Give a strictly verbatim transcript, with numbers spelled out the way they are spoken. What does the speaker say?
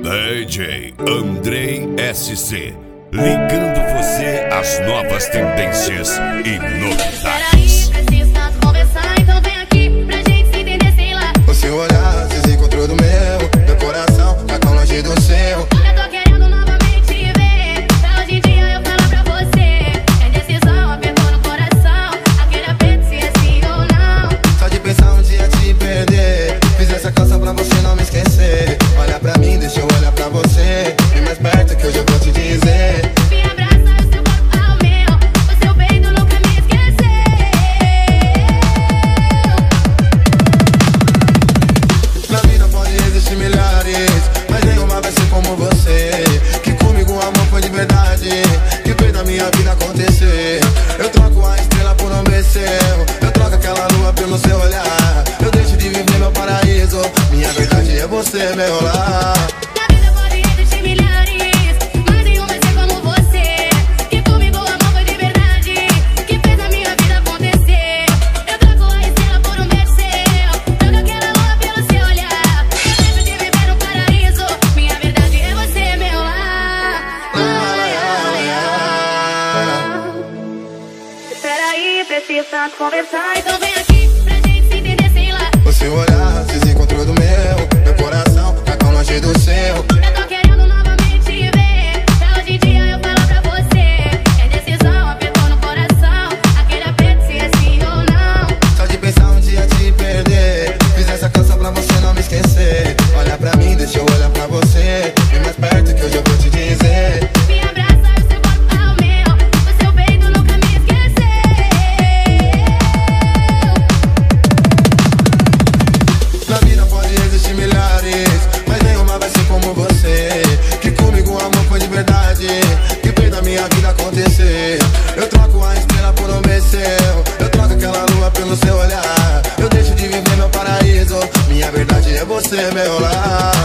D J Andrei S C, ligando você às novas tendências e novidades. Peraí, preciso tanto conversar, então vem aqui pra gente se entender, sei lá. O seu olhar se desencontrou do meu, meu coração tá tão longe do seu. Eu tô querendo novamente te ver, pra hoje em dia eu falar pra você. É decisão, apertou no coração, aquele aperto se é sim ou não. Só de pensar um dia te perder, fiz essa canção pra você não me esquecer. Olha pra mim, deixa eu olhar pra você, vem mais perto que hoje eu vou te dizer. Me abraça, o seu corpo ao meu, o seu peito nunca me esqueceu. Na vida pode existir milhares, mas nenhuma vai ser como você. Que comigo o amor foi de verdade, que fez da minha vida acontecer. Eu troco a estrela por um beijo, eu troco aquela lua pelo seu olhar. Eu deixo de viver meu paraíso, minha verdade é você, meu lar. Na vida pode existir milhares, mas nenhum vai ser como você. Que comigo o amor foi de verdade, que fez a minha vida acontecer. Eu troco a estrela por um beijo seu, troco aquela lua pelo seu olhar. Eu deixo de viver no paraíso, minha verdade é você, meu lar. Peraí, preciso tanto conversar, então vem aqui pra gente se entender, sei lá. O seu olhar se desencontrou do meu, meu coração tá tão longe do seu. Eu tô querendo novamente te ver, pra hoje em dia eu falar pra você. É decisão, apertou no coração, aquele aperto se é sim ou não. Só de pensar um dia te perder, fiz essa canção pra você não me esquecer. Olha pra mim, deixa eu olhar pra você, vem mais perto que hoje eu vou te dizer. Me abraça, o seu corpo ao meu, o seu peito nunca me esqueceu. Na vida pode existir milhares, mas nenhuma vai ser como você. Que comigo o amor foi de verdade, que fez da minha vida acontecer. Eu troco a estrela por um beijo seu, eu troco aquela lua pelo seu olhar. Eu deixo de viver meu paraíso, minha verdade é você, meu lar.